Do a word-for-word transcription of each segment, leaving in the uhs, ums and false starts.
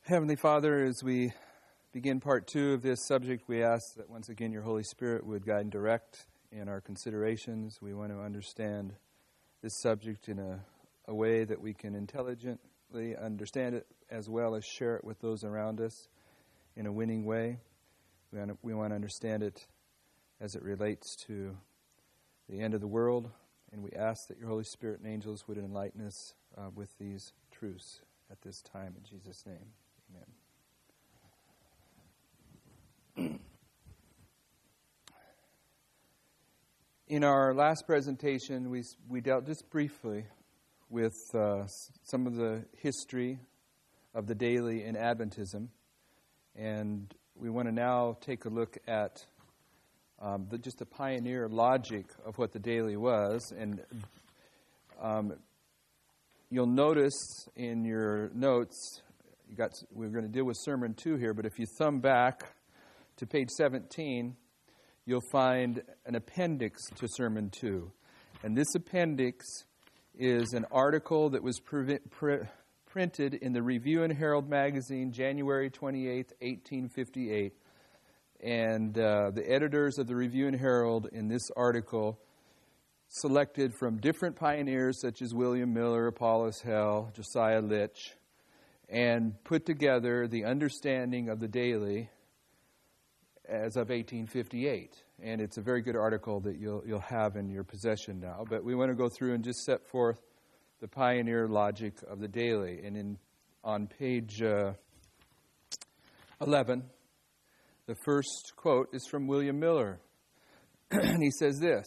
Heavenly Father, as we begin part two of this subject, we ask that once again your Holy Spirit would guide and direct in our considerations. We want to understand this subject in a, a way that we can intelligently understand it as well as share it with those around us in a winning way. We want to, we want to understand it as it relates to the end of the world, and we ask that your Holy Spirit and angels would enlighten us uh, with these truths at this time. In Jesus' name, amen. In our last presentation, we we dealt just briefly with uh, some of the history of the daily in Adventism, and we want to now take a look at um, the, just the pioneer logic of what the daily was. And um, you'll notice in your notes, you got we're going to deal with Sermon two here, but if you thumb back to page seventeen, you'll find an appendix to Sermon two. And this appendix is an article that was pre- pre- printed in the Review and Herald magazine, January twenty-eighth, eighteen fifty-eight. And uh, the editors of the Review and Herald in this article selected from different pioneers such as William Miller, Apollos Hell, Josiah Litch, and put together the understanding of the daily as of eighteen fifty-eight. And it's a very good article that you'll you'll have in your possession now. But we want to go through and just set forth the pioneer logic of the daily. And in on page uh, eleven, the first quote is from William Miller. And he says this.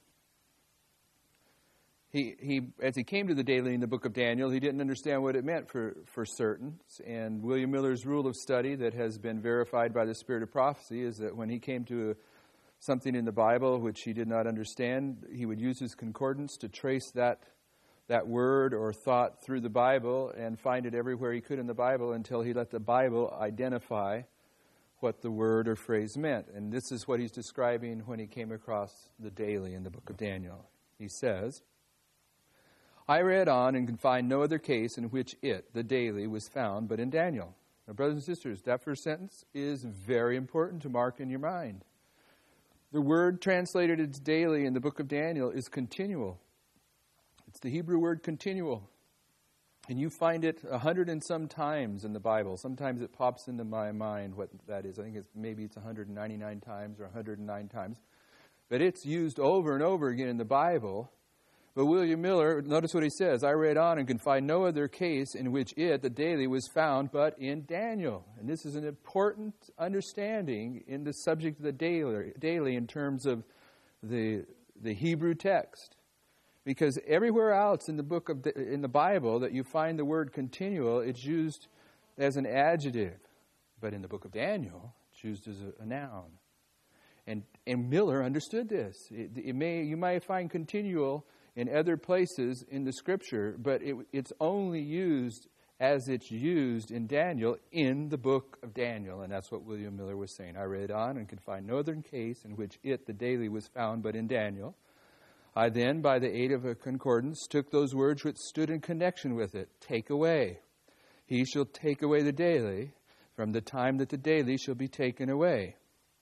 He, he, as he came to the daily in the book of Daniel, he didn't understand what it meant for, for certain. And William Miller's rule of study that has been verified by the Spirit of prophecy is that when he came to a, something in the Bible which he did not understand, he would use his concordance to trace that, that word or thought through the Bible and find it everywhere he could in the Bible until he let the Bible identify what the word or phrase meant. And this is what he's describing when he came across the daily in the book of Daniel. He says, I read on and could find no other case in which it, the daily, was found but in Daniel. Now, brothers and sisters, that first sentence is very important to mark in your mind. The word translated as daily in the book of Daniel is continual. It's the Hebrew word continual. And you find it a hundred and some times in the Bible. Sometimes it pops into my mind what that is. I think it's maybe it's one hundred ninety-nine times or one hundred nine times. But it's used over and over again in the Bible. But William Miller, notice what he says, I read on and can find no other case in which it, the daily, was found but in Daniel. And this is an important understanding in the subject of the daily, daily in terms of the, the Hebrew text. Because everywhere else in the book of the, in the Bible that you find the word continual, it's used as an adjective. But in the book of Daniel, it's used as a, a noun. And, and Miller understood this. It, it may you might find continual in other places in the Scripture, but it, it's only used as it's used in Daniel in the book of Daniel. And that's what William Miller was saying. I read on and could find no other case in which it, the daily, was found but in Daniel. I then, by the aid of a concordance, took those words which stood in connection with it. Take away. He shall take away the daily from the time that the daily shall be taken away.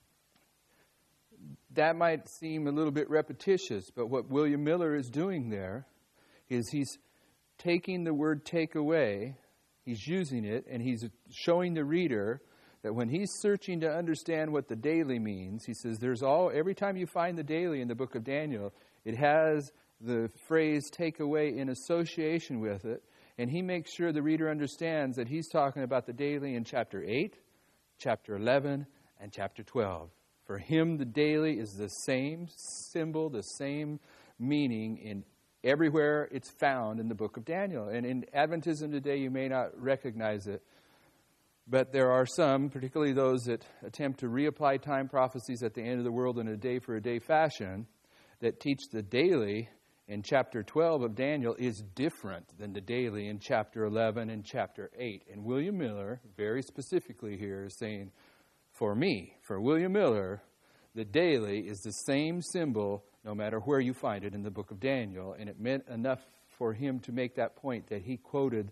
That might seem a little bit repetitious, but what William Miller is doing there is he's taking the word take away, he's using it, and he's showing the reader that when he's searching to understand what the daily means, he says there's all, every time you find the daily in the book of Daniel, it has the phrase take away in association with it, and he makes sure the reader understands that he's talking about the daily in chapter eight, chapter eleven, and chapter twelve. For him, the daily is the same symbol, the same meaning in everywhere it's found in the book of Daniel. And in Adventism today, you may not recognize it, but there are some, particularly those that attempt to reapply time prophecies at the end of the world in a day-for-a-day fashion, that teach the daily in chapter twelve of Daniel is different than the daily in chapter eleven and chapter eight. And William Miller, very specifically here, is saying, for me, for William Miller, the daily is the same symbol no matter where you find it in the book of Daniel. And it meant enough for him to make that point that he quoted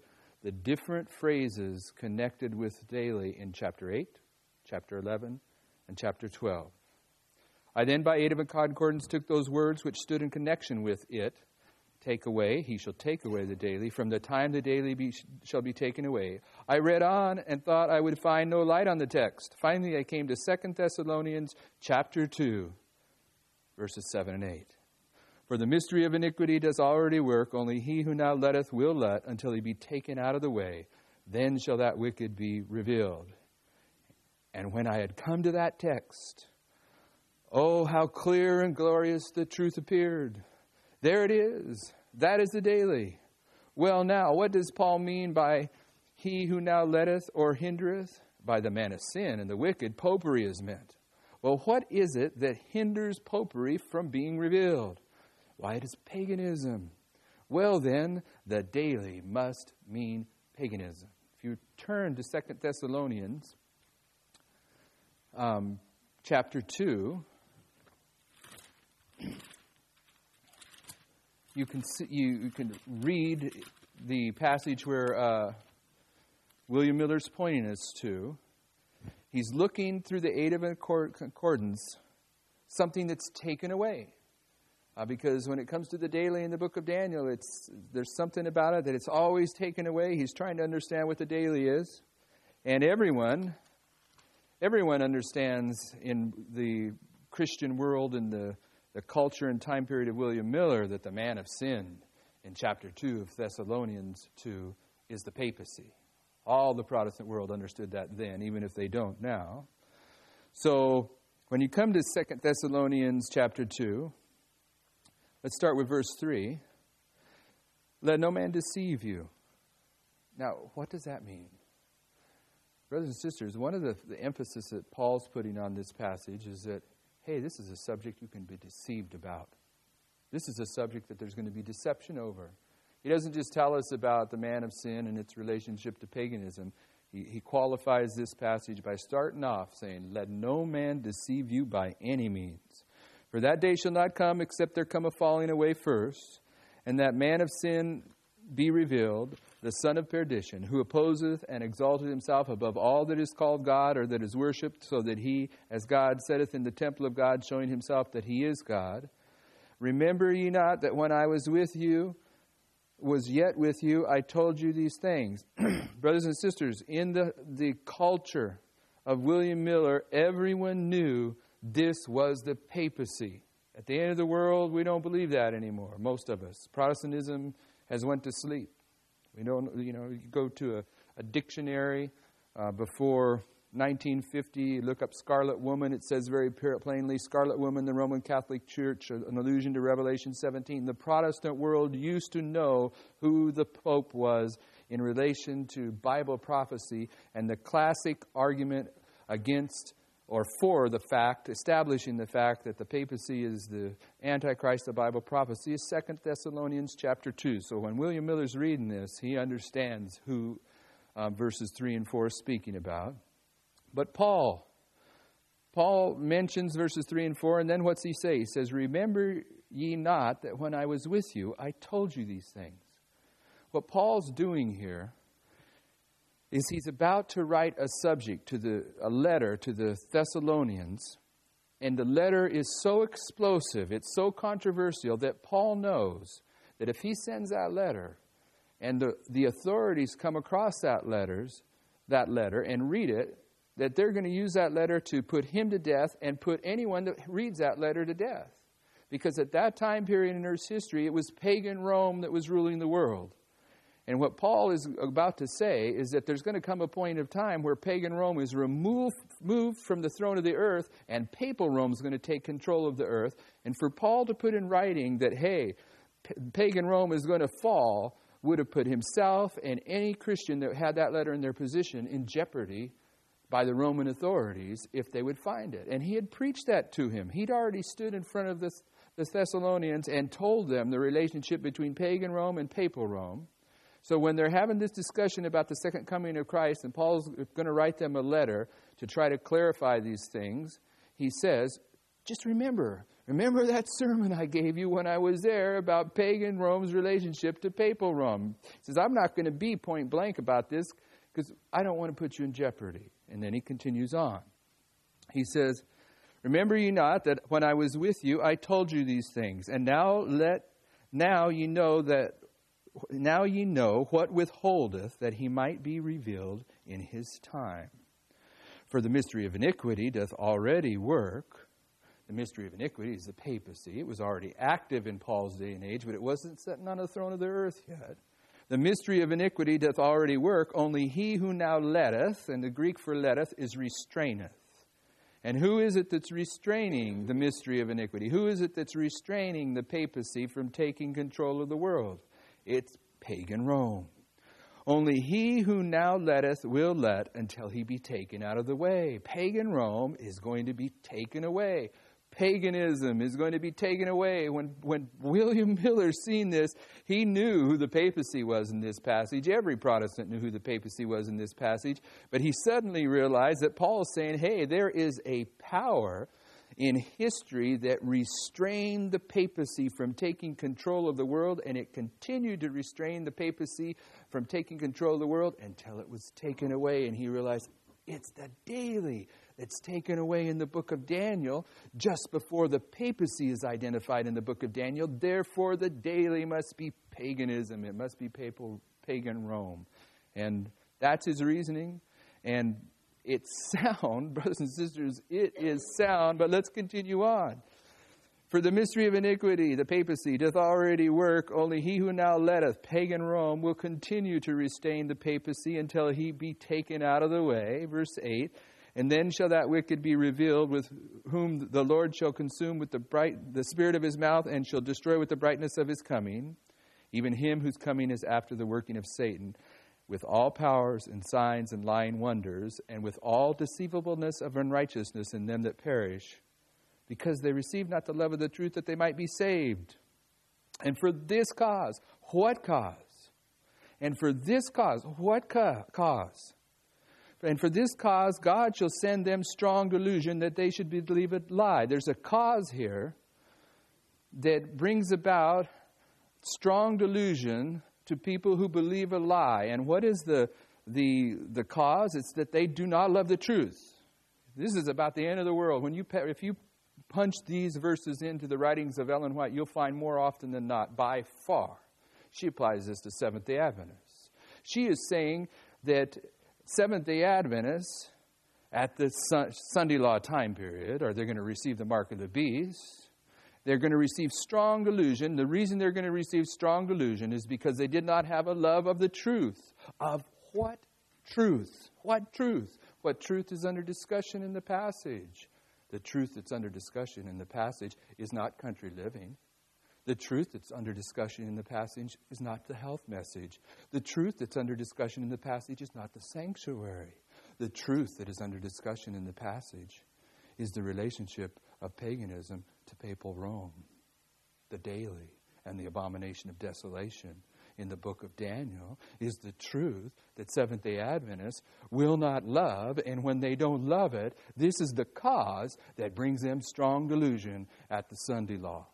the different phrases connected with daily in chapter eight, chapter eleven, and chapter twelve. I then by aid of a concordance took those words which stood in connection with it. Take away, he shall take away the daily, from the time the daily be, shall be taken away. I read on and thought I would find no light on the text. Finally, I came to Second Thessalonians chapter two, verses seven and eight. For the mystery of iniquity does already work, only he who now letteth will let until he be taken out of the way. Then shall that wicked be revealed. And when I had come to that text, oh, how clear and glorious the truth appeared. There it is. That is the daily. Well, now, what does Paul mean by he who now letteth or hindereth? By the man of sin and the wicked, popery is meant. Well, what is it that hinders popery from being revealed? Why, it is paganism. Well, then, the daily must mean paganism. If you turn to Second Thessalonians um, chapter two, You can see, you, you can read the passage where uh, William Miller's pointing us to. He's looking through the aid of a concordance, something that's taken away. Uh, because when it comes to the daily in the book of Daniel, it's there's something about it that it's always taken away. He's trying to understand what the daily is. And everyone, everyone understands in the Christian world and the the culture and time period of William Miller that the man of sin in chapter two of Thessalonians two is the papacy. All the Protestant world understood that then, even if they don't now. So when you come to Second Thessalonians chapter two, let's start with verse three. Let no man deceive you. Now, what does that mean? Brothers and sisters, one of the, the emphasis that Paul's putting on this passage is that hey, this is a subject you can be deceived about. This is a subject that there's going to be deception over. He doesn't just tell us about the man of sin and its relationship to paganism. He, he qualifies this passage by starting off saying, let no man deceive you by any means. For that day shall not come except there come a falling away first, and that man of sin be revealed, the son of perdition, who opposeth and exalteth himself above all that is called God or that is worshipped, so that he, as God, sitteth in the temple of God, showing himself that he is God. Remember ye not that when I was with you, was yet with you, I told you these things. Brothers and sisters, in the, the culture of William Miller, everyone knew this was the papacy. At the end of the world, we don't believe that anymore, most of us. Protestantism has went to sleep. We don't, you know, you go to a, a dictionary uh, before nineteen fifty, look up Scarlet Woman. It says very plainly, Scarlet Woman, the Roman Catholic Church, an allusion to Revelation seventeen. The Protestant world used to know who the Pope was in relation to Bible prophecy, and the classic argument against or for the fact, establishing the fact that the papacy is the Antichrist of Bible prophecy is Second Thessalonians chapter two. So when William Miller's reading this, he understands who uh, verses three and four is speaking about. But Paul, Paul mentions verses three and four, and then what's he say? He says, remember ye not that when I was with you, I told you these things. What Paul's doing here is he's about to write a subject to the a letter to the Thessalonians, and the letter is so explosive, it's so controversial that Paul knows that if he sends that letter and the, the authorities come across that letters, that letter and read it, that they're going to use that letter to put him to death and put anyone that reads that letter to death. Because at that time period in Earth's history, it was pagan Rome that was ruling the world. And what Paul is about to say is that there's going to come a point of time where pagan Rome is removed moved from the throne of the earth, and papal Rome is going to take control of the earth. And for Paul to put in writing that, hey, p- pagan Rome is going to fall, would have put himself and any Christian that had that letter in their position in jeopardy by the Roman authorities if they would find it. And he had preached that to him. He'd already stood in front of the, the Thessalonians and told them the relationship between pagan Rome and papal Rome. So when they're having this discussion about the second coming of Christ, and Paul's going to write them a letter to try to clarify these things, he says, just remember, Remember that sermon I gave you when I was there about pagan Rome's relationship to papal Rome? He says, I'm not going to be point blank about this because I don't want to put you in jeopardy. And then he continues on. He says, remember ye not that when I was with you, I told you these things. And now let, now ye know that, now ye know what withholdeth, that he might be revealed in his time. For the mystery of iniquity doth already work. The mystery of iniquity is the papacy. It was already active in Paul's day and age, but it wasn't sitting on the throne of the earth yet. The mystery of iniquity doth already work, only he who now letteth, and the Greek for letteth is restraineth. And who is it that's restraining the mystery of iniquity? Who is it that's restraining the papacy from taking control of the world? It's pagan Rome. Only he who now letteth will let until he be taken out of the way. Pagan Rome is going to be taken away. Paganism is going to be taken away. When, when William Miller seen this, he knew who the papacy was in this passage. Every Protestant knew who the papacy was in this passage. But he suddenly realized that Paul's saying, hey, there is a power in history that restrained the papacy from taking control of the world, and it continued to restrain the papacy from taking control of the world until it was taken away. And he realized it's the daily that's taken away in the book of Daniel just before the papacy is identified in the book of Daniel. Therefore, the daily must be paganism. It must be papal, pagan Rome. And that's his reasoning. And it's sound, brothers and sisters, it is sound, but let's continue on. For the mystery of iniquity, the papacy, doth already work, only he who now letteth, pagan Rome, will continue to restrain the papacy until he be taken out of the way. Verse eight, and then shall that wicked be revealed, with whom the Lord shall consume with the bright the spirit of his mouth, and shall destroy with the brightness of his coming, even him whose coming is after the working of Satan, with all powers and signs and lying wonders, and with all deceivableness of unrighteousness in them that perish, because they receive not the love of the truth, that they might be saved. And for this cause, what cause? And for this cause, what ca- cause? And for this cause, God shall send them strong delusion, that they should believe a lie. There's a cause here that brings about strong delusion to people who believe a lie. And what is the, the, the cause? It's that they do not love the truth. This is about the end of the world. When you, if you punch these verses into the writings of Ellen White, you'll find more often than not, by far, she applies this to Seventh-day Adventists. She is saying that Seventh-day Adventists at the Sunday law time period, are they going to receive the mark of the beast? They're going to receive strong delusion. The reason they're going to receive strong delusion is because they did not have a love of the truth. Of what truth? What truth? What truth is under discussion in the passage? The truth that's under discussion in the passage is not country living. The truth that's under discussion in the passage is not the health message. The truth that's under discussion in the passage is not the sanctuary. The truth that is under discussion in the passage is the relationship of paganism to papal Rome, the daily and the abomination of desolation in the book of Daniel is the truth that Seventh-day Adventists will not love, and when they don't love it, this is the cause that brings them strong delusion at the Sunday law.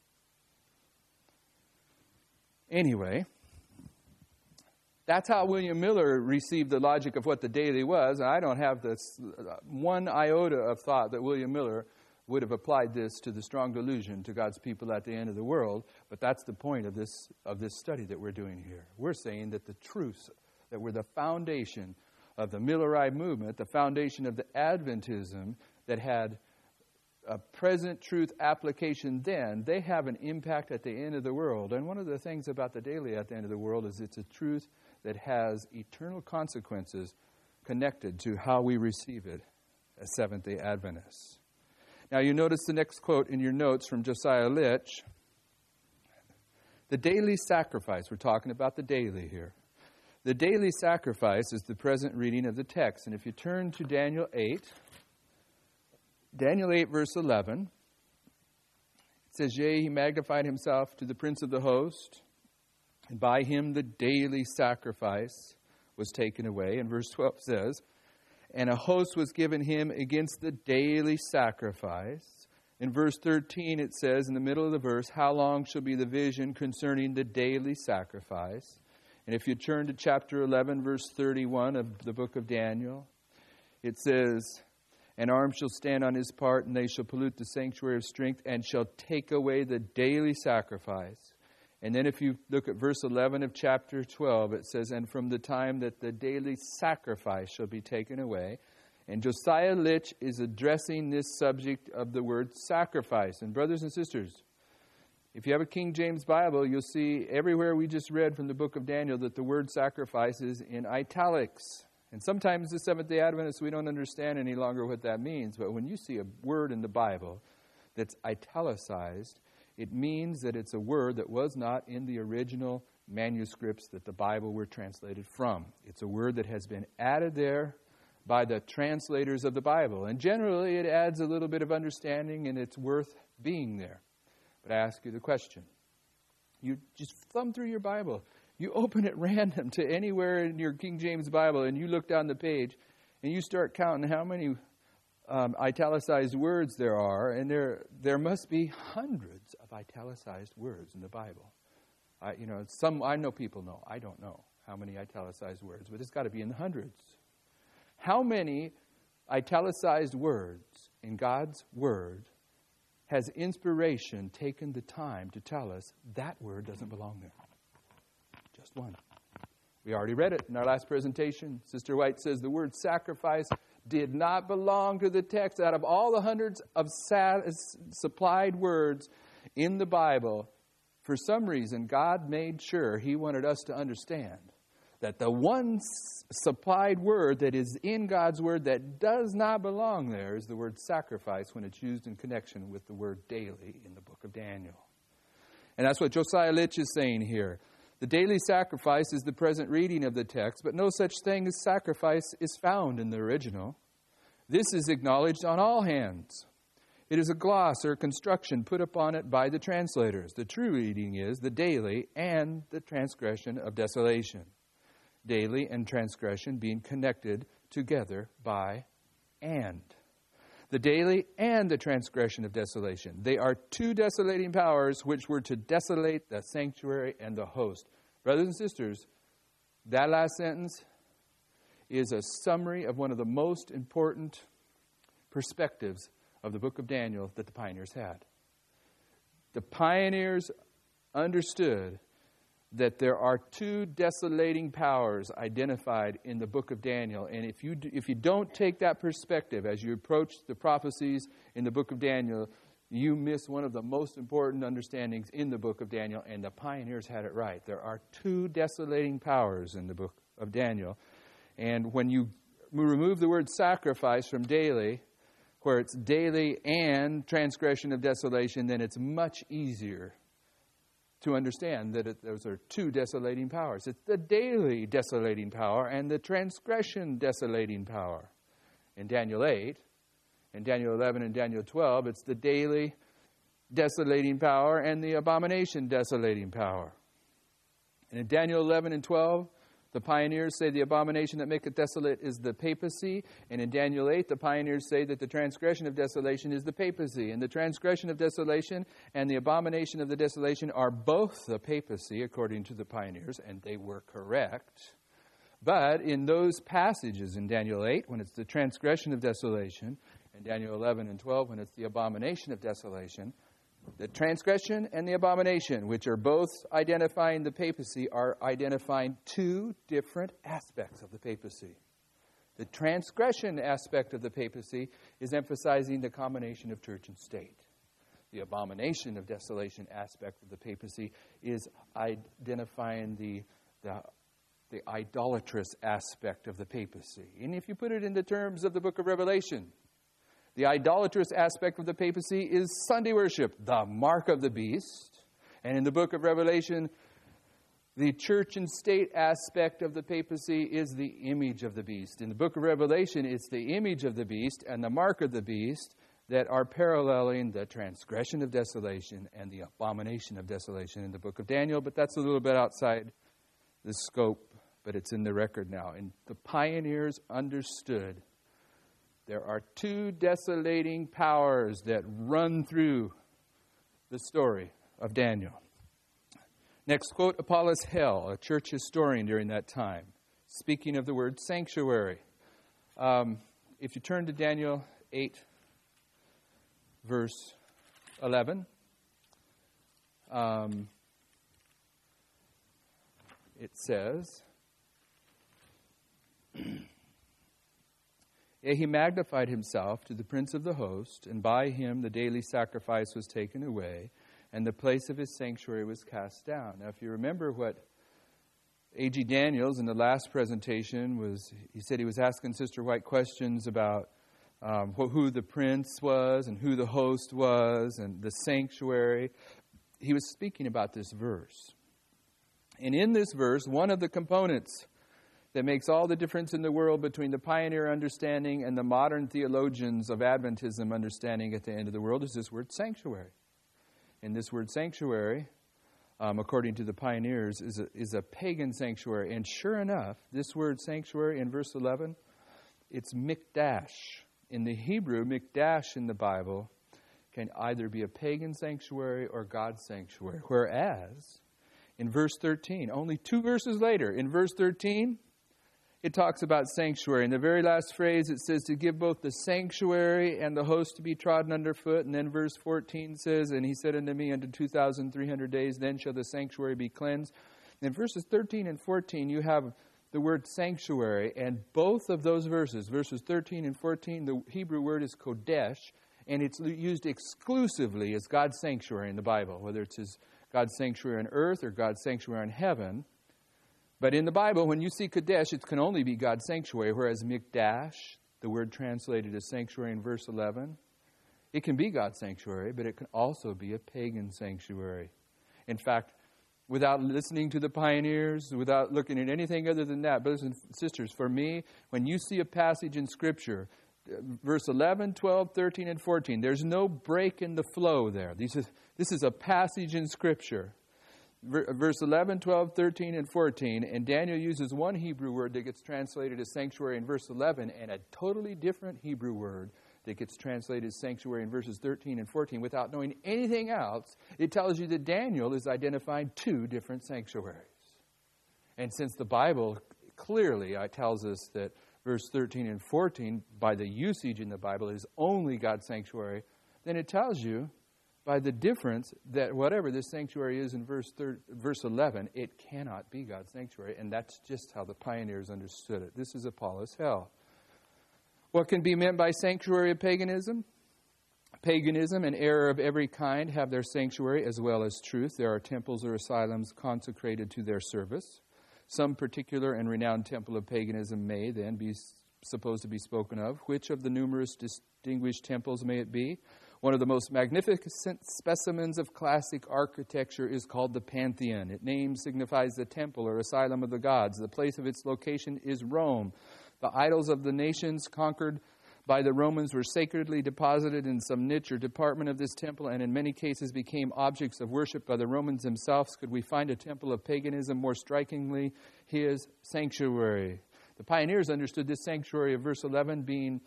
Anyway, that's how William Miller received the logic of what the daily was. I don't have this one iota of thought that William Miller would have applied this to the strong delusion to God's people at the end of the world, but that's the point of this of this study that we're doing here. We're saying that the truths that were the foundation of the Millerite movement, the foundation of the Adventism that had a present truth application then, they have an impact at the end of the world. And one of the things about the daily at the end of the world is it's a truth that has eternal consequences connected to how we receive it as Seventh-day Adventists. Now, you notice the next quote in your notes from Josiah Litch. The daily sacrifice. We're talking about the daily here. The daily sacrifice is the present reading of the text. And if you turn to Daniel eight, Daniel eight, verse eleven, it says, Yea, he magnified himself to the prince of the host, and by him the daily sacrifice was taken away. And verse twelve says, and a host was given him against the daily sacrifice, In verse thirteen, it says, in the middle of the verse, how long shall be the vision concerning the daily sacrifice? And if you turn to chapter eleven, verse thirty-one of the book of Daniel, it says, an arm shall stand on his part, and they shall pollute the sanctuary of strength, and shall take away the daily sacrifice. And then if you look at verse eleven of chapter twelve, it says, and from the time that the daily sacrifice shall be taken away. And Josiah Litch is addressing this subject of the word sacrifice. And brothers and sisters, if you have a King James Bible, you'll see everywhere we just read from the book of Daniel that the word sacrifice is in italics. And sometimes the Seventh-day Adventists, we don't understand any longer what that means. But when you see a word in the Bible that's italicized, it means that it's a word that was not in the original manuscripts that the Bible were translated from. It's a word that has been added there by the translators of the Bible. And generally, it adds a little bit of understanding, and it's worth being there. But I ask you the question. You just thumb through your Bible. You open it random to anywhere in your King James Bible, and you look down the page, and you start counting how many um, italicized words there are, and there there must be hundreds of italicized words in the Bible. I, you know, some I know people know. I don't know how many italicized words, but it's got to be in the hundreds. How many italicized words in God's Word has inspiration taken the time to tell us that word doesn't belong there? Just one. We already read it in our last presentation. Sister White says the word sacrifice did not belong to the text. Out of all the hundreds of supplied words in the Bible, for some reason, God made sure He wanted us to understand that the one supplied word that is in God's Word that does not belong there is the word sacrifice when it's used in connection with the word daily in the book of Daniel. And that's what Josiah Litch is saying here. The daily sacrifice is the present reading of the text, but no such thing as sacrifice is found in the original. This is acknowledged on all hands. It is a gloss or construction put upon it by the translators. The true reading is the daily and the transgression of desolation. Daily and transgression being connected together by and. The daily and the transgression of desolation. They are two desolating powers which were to desolate the sanctuary and the host. Brothers and sisters, that last sentence is a summary of one of the most important perspectives of the book of Daniel that the pioneers had. The pioneers understood that there are two desolating powers identified in the book of Daniel. And if you do, if you don't take that perspective as you approach the prophecies in the book of Daniel, you miss one of the most important understandings in the book of Daniel, and the pioneers had it right. There are two desolating powers in the book of Daniel. And when you remove the word sacrifice from daily, where it's daily and transgression of desolation, then it's much easier to understand that it, those are two desolating powers. It's the daily desolating power and the transgression desolating power. In Daniel eight, in Daniel eleven, and Daniel twelve, it's the daily desolating power and the abomination desolating power. And in Daniel eleven and twelve, the pioneers say the abomination that maketh desolate is the papacy. And in Daniel eight, the pioneers say that the transgression of desolation is the papacy. And the transgression of desolation and the abomination of the desolation are both the papacy, according to the pioneers, and they were correct. But in those passages in Daniel eight, when it's the transgression of desolation, and Daniel eleven and twelve, when it's the abomination of desolation, the transgression and the abomination, which are both identifying the papacy, are identifying two different aspects of the papacy. The transgression aspect of the papacy is emphasizing the combination of church and state. The abomination of desolation aspect of the papacy is identifying the, the, the idolatrous aspect of the papacy. And if you put it in the terms of the book of Revelation, the idolatrous aspect of the papacy is Sunday worship, the mark of the beast. And in the book of Revelation, the church and state aspect of the papacy is the image of the beast. In the book of Revelation, it's the image of the beast and the mark of the beast that are paralleling the transgression of desolation and the abomination of desolation in the book of Daniel. But that's a little bit outside the scope, but it's in the record now. And the pioneers understood There are two desolating powers that run through the story of Daniel. Next quote, Apollos Hell, a church historian during that time, speaking of the word sanctuary. Um, if you turn to Daniel eight, verse eleven, um, it says, he magnified himself to the prince of the host, and by him the daily sacrifice was taken away, and the place of his sanctuary was cast down. Now, if you remember what A G Daniels in the last presentation was, he said he was asking Sister White questions about um, who the prince was and who the host was and the sanctuary. He was speaking about this verse. And in this verse, one of the components that makes all the difference in the world between the pioneer understanding and the modern theologians of Adventism understanding at the end of the world is this word sanctuary. And this word sanctuary, um, according to the pioneers, is a, is a pagan sanctuary. And sure enough, this word sanctuary in verse eleven, it's mikdash. In the Hebrew, mikdash in the Bible can either be a pagan sanctuary or God's sanctuary. Whereas, in verse thirteen, only two verses later, in verse thirteen, it talks about sanctuary. In the very last phrase, it says to give both the sanctuary and the host to be trodden underfoot. And then verse fourteen says, and he said unto me, unto two thousand three hundred days, then shall the sanctuary be cleansed. In verses thirteen and fourteen, you have the word sanctuary. And both of those verses, verses thirteen and fourteen, the Hebrew word is kodesh. And it's used exclusively as God's sanctuary in the Bible, whether it's his God's sanctuary on earth or God's sanctuary in heaven. But in the Bible, when you see Kadesh, it can only be God's sanctuary, whereas Mikdash, the word translated as sanctuary in verse eleven, it can be God's sanctuary, but it can also be a pagan sanctuary. In fact, without listening to the pioneers, without looking at anything other than that, brothers and sisters, for me, when you see a passage in Scripture, verse eleven, twelve, thirteen, and fourteen, there's no break in the flow there. This is, this is a passage in Scripture. Verse eleven, twelve, thirteen, and fourteen, and Daniel uses one Hebrew word that gets translated as sanctuary in verse eleven, and a totally different Hebrew word that gets translated as sanctuary in verses thirteen and fourteen. Without knowing anything else, it tells you that Daniel is identifying two different sanctuaries. And since the Bible clearly uh, tells us that verse thirteen and fourteen, by the usage in the Bible, is only God's sanctuary, then it tells you by the difference that whatever this sanctuary is in verse thir- verse eleven, it cannot be God's sanctuary. And that's just how the pioneers understood it. This is Apollos Hell. What can be meant by sanctuary of paganism? Paganism and error of every kind have their sanctuary as well as truth. There are temples or asylums consecrated to their service. Some particular and renowned temple of paganism may then be supposed to be spoken of. Which of the numerous distinguished temples may it be? One of the most magnificent specimens of classic architecture is called the Pantheon. Its name signifies the temple or asylum of the gods. The place of its location is Rome. The idols of the nations conquered by the Romans were sacredly deposited in some niche or department of this temple, and in many cases became objects of worship by the Romans themselves. Could we find a temple of paganism more strikingly? His sanctuary. The pioneers understood this sanctuary of verse eleven being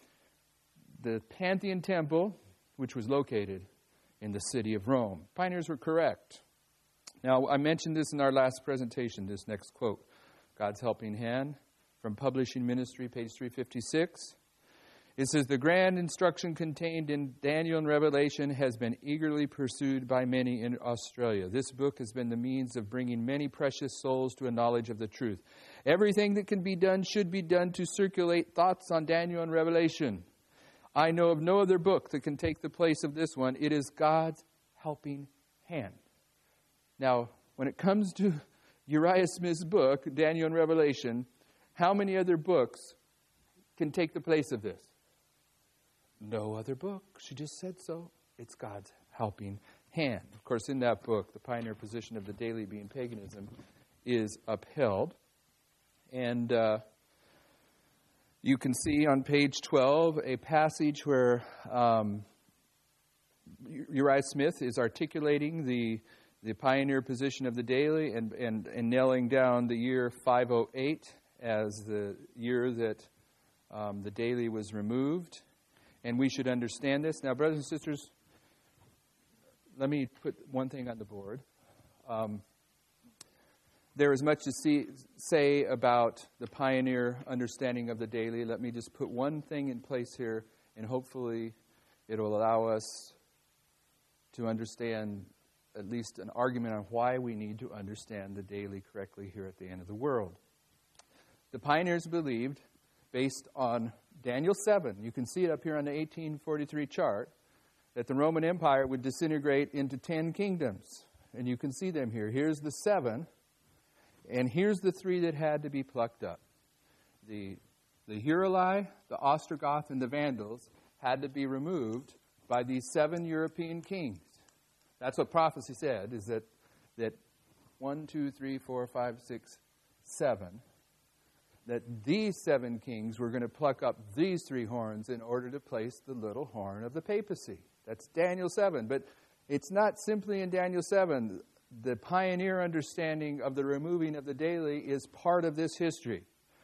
the Pantheon temple, which was located in the city of Rome. Pioneers were correct. Now, I mentioned this in our last presentation, this next quote. God's Helping Hand from Publishing Ministry, page three fifty-six. It says, the grand instruction contained in Daniel and Revelation has been eagerly pursued by many in Australia. This book has been the means of bringing many precious souls to a knowledge of the truth. Everything that can be done should be done to circulate thoughts on Daniel and Revelation. I know of no other book that can take the place of this one. It is God's helping hand. Now, when it comes to Uriah Smith's book, Daniel and Revelation, how many other books can take the place of this? No other book. She just said so. It's God's helping hand. Of course, in that book, the pioneer position of the daily being paganism is upheld. And uh, you can see on page twelve a passage where um, Uriah Smith is articulating the the pioneer position of the daily and, and, and nailing down the year five oh eight as the year that um, the daily was removed. And we should understand this. Now, brothers and sisters, let me put one thing on the board. Um, there is much to see, say about the pioneer understanding of the daily. Let me just put one thing in place here, and hopefully it will allow us to understand at least an argument on why we need to understand the daily correctly here at the end of the world. The pioneers believed, based on Daniel seven, you can see it up here on the eighteen forty-three chart, that the Roman Empire would disintegrate into ten kingdoms. And you can see them here. Here's the seven, and here's the three that had to be plucked up. The, the Heruli, the Ostrogoth, and the Vandals had to be removed by these seven European kings. That's what prophecy said, is that, that one, two, three, four, five, six, seven, that these seven kings were going to pluck up these three horns in order to place the little horn of the papacy. That's Daniel seven. But it's not simply in Daniel seven. The pioneer understanding of the removing of the daily is part of this history.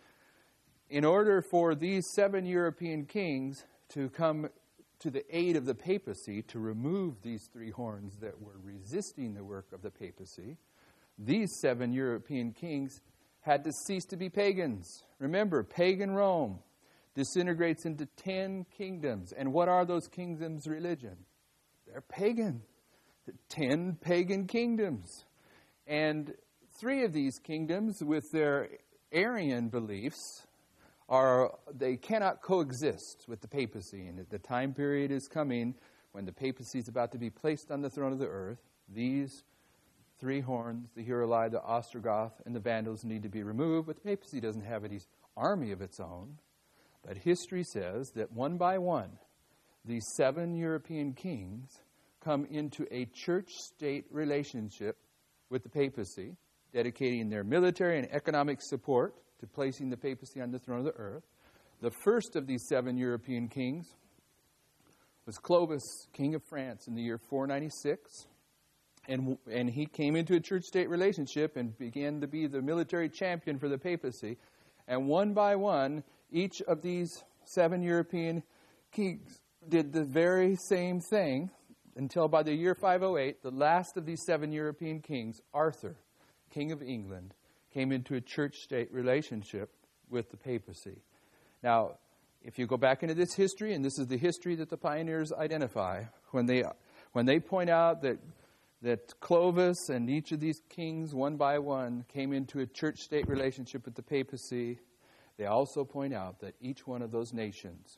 In order for these seven European kings to come to the aid of the papacy to remove these three horns that were resisting the work of the papacy, these seven European kings had to cease to be pagans. Remember, pagan Rome disintegrates into ten kingdoms. And what are those kingdoms' religion? They're pagan. Ten pagan kingdoms. And three of these kingdoms, with their Arian beliefs, are they cannot coexist with the papacy. And the time period is coming when the papacy is about to be placed on the throne of the earth. These three horns, the Heruli, the Ostrogoth, and the Vandals, need to be removed. But the papacy doesn't have any army of its own. But history says that one by one, these seven European kings come into a church-state relationship with the papacy, dedicating their military and economic support to placing the papacy on the throne of the earth. The first of these seven European kings was Clovis, king of France, in the year four ninety-six. And, and he came into a church-state relationship and began to be the military champion for the papacy. And one by one, each of these seven European kings did the very same thing until by the year five oh eight, the last of these seven European kings, Arthur, king of England, came into a church-state relationship with the papacy. Now, if you go back into this history, and this is the history that the pioneers identify, when they when they point out that that Clovis and each of these kings, one by one, came into a church-state relationship with the papacy, they also point out that each one of those nations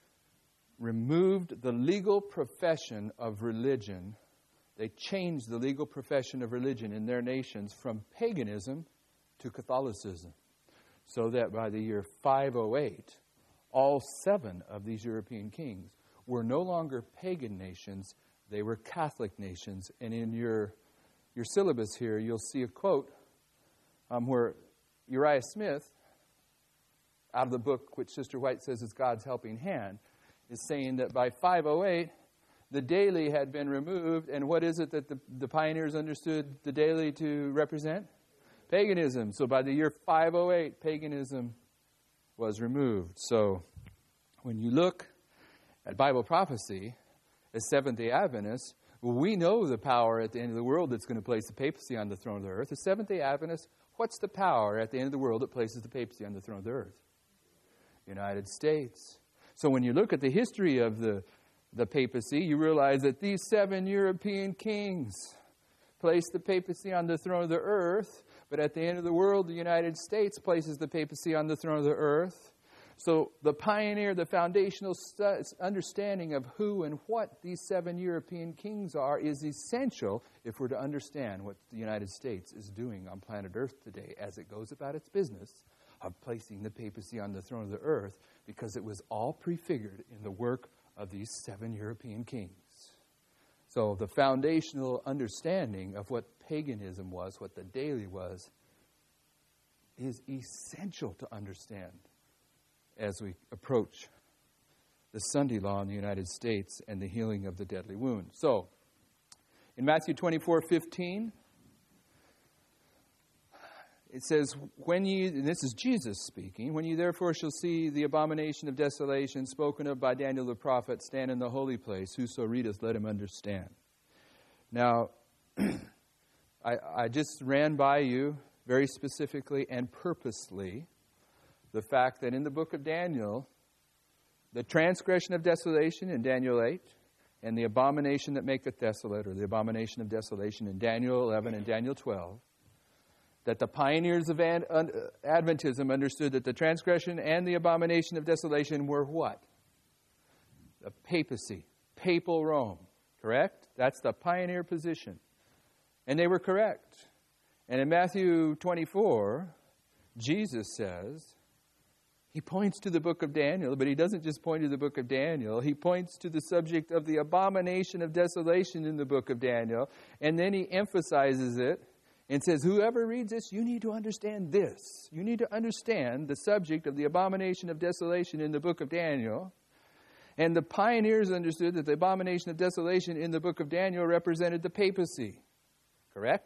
removed the legal profession of religion. They changed the legal profession of religion in their nations from paganism to Catholicism, so that by the year five oh eight, all seven of these European kings were no longer pagan nations, they were Catholic nations. And in your your syllabus here, you'll see a quote um, where Uriah Smith, out of the book which Sister White says is God's Helping Hand, is saying that by five oh eight, the daily had been removed. And what is it that the, the pioneers understood the daily to represent? Paganism. So by the year five oh eight, paganism was removed. So when you look at Bible prophecy as Seventh-day Adventists, we know the power at the end of the world that's going to place the papacy on the throne of the earth. As Seventh-day Adventists, what's the power at the end of the world that places the papacy on the throne of the earth? United States. So when you look at the history of the, the papacy, you realize that these seven European kings placed the papacy on the throne of the earth, but at the end of the world, the United States places the papacy on the throne of the earth. So the pioneer, the foundational stu- understanding of who and what these seven European kings are is essential if we're to understand what the United States is doing on planet Earth today as it goes about its business of placing the papacy on the throne of the earth, because it was all prefigured in the work of these seven European kings. So the foundational understanding of what paganism was, what the daily was, is essential to understand as we approach the Sunday law in the United States and the healing of the deadly wound. So, in Matthew twenty-four fifteen, it says, when you, and this is Jesus speaking, when you therefore shall see the abomination of desolation spoken of by Daniel the prophet stand in the holy place, whoso readeth, let him understand. Now, I, I just ran by you very specifically and purposely the fact that in the book of Daniel, the transgression of desolation in Daniel eight, and the abomination that maketh desolate, or the abomination of desolation in Daniel eleven and Daniel twelve, that the pioneers of Adventism understood that the transgression and the abomination of desolation were what? The papacy, papal Rome, correct? That's the pioneer position. And they were correct. And in Matthew twenty-four, Jesus says, he points to the book of Daniel, but he doesn't just point to the book of Daniel. He points to the subject of the abomination of desolation in the book of Daniel, and then he emphasizes it and says, whoever reads this, you need to understand this. You need to understand the subject of the abomination of desolation in the book of Daniel. And the pioneers understood that the abomination of desolation in the book of Daniel represented the papacy. Correct?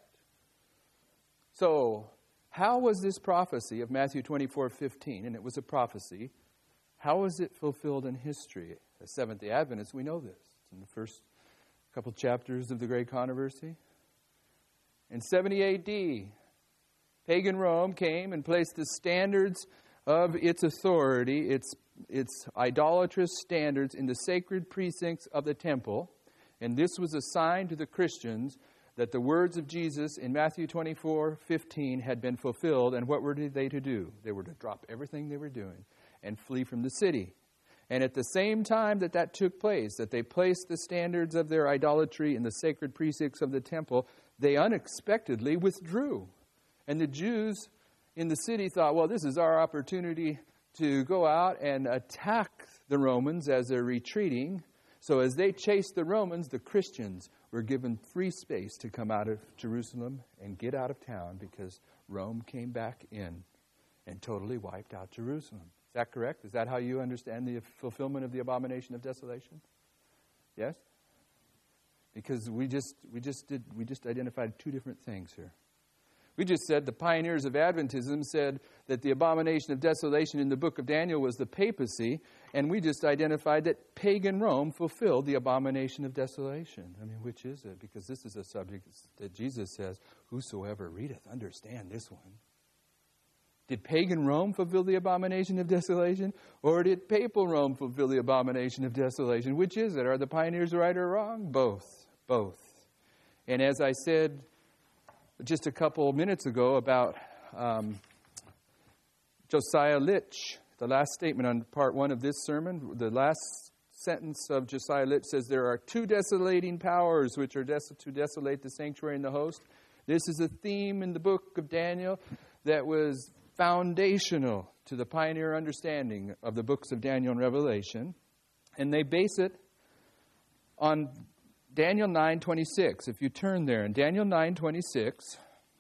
So, how was this prophecy of Matthew twenty-four fifteen, and it was a prophecy, how was it fulfilled in history? As Seventh-day Adventists, we know this. It's in the first couple chapters of the Great Controversy. In seventy A D, pagan Rome came and placed the standards of its authority, its, its idolatrous standards, in the sacred precincts of the temple. And this was a sign to the Christians that the words of Jesus in Matthew twenty-four fifteen had been fulfilled. And what were they to do? They were to drop everything they were doing and flee from the city. And at the same time that that took place, that they placed the standards of their idolatry in the sacred precincts of the temple, they unexpectedly withdrew. And the Jews in the city thought, well, this is our opportunity to go out and attack the Romans as they're retreating. So as they chased the Romans, the Christians were given free space to come out of Jerusalem and get out of town, because Rome came back in and totally wiped out Jerusalem. Is that correct? Is that how you understand the fulfillment of the abomination of desolation? Yes? Because we just we just did we just identified two different things here. We just said the pioneers of Adventism said that the abomination of desolation in the book of Daniel was the papacy, and we just identified that pagan Rome fulfilled the abomination of desolation. I mean, which is it? Because this is a subject that Jesus says, whosoever readeth, understand this one. Did pagan Rome fulfill the abomination of desolation, or did papal Rome fulfill the abomination of desolation? Which is it? Are the pioneers right or wrong? Both. Both. And as I said just a couple minutes ago about um, Josiah Litch, the last statement on part one of this sermon, the last sentence of Josiah Litch says, there are two desolating powers which are des- to desolate the sanctuary and the host. This is a theme in the book of Daniel that was foundational to the pioneer understanding of the books of Daniel and Revelation. And they base it on Daniel nine twenty-six. If you turn there, in Daniel nine twenty-six,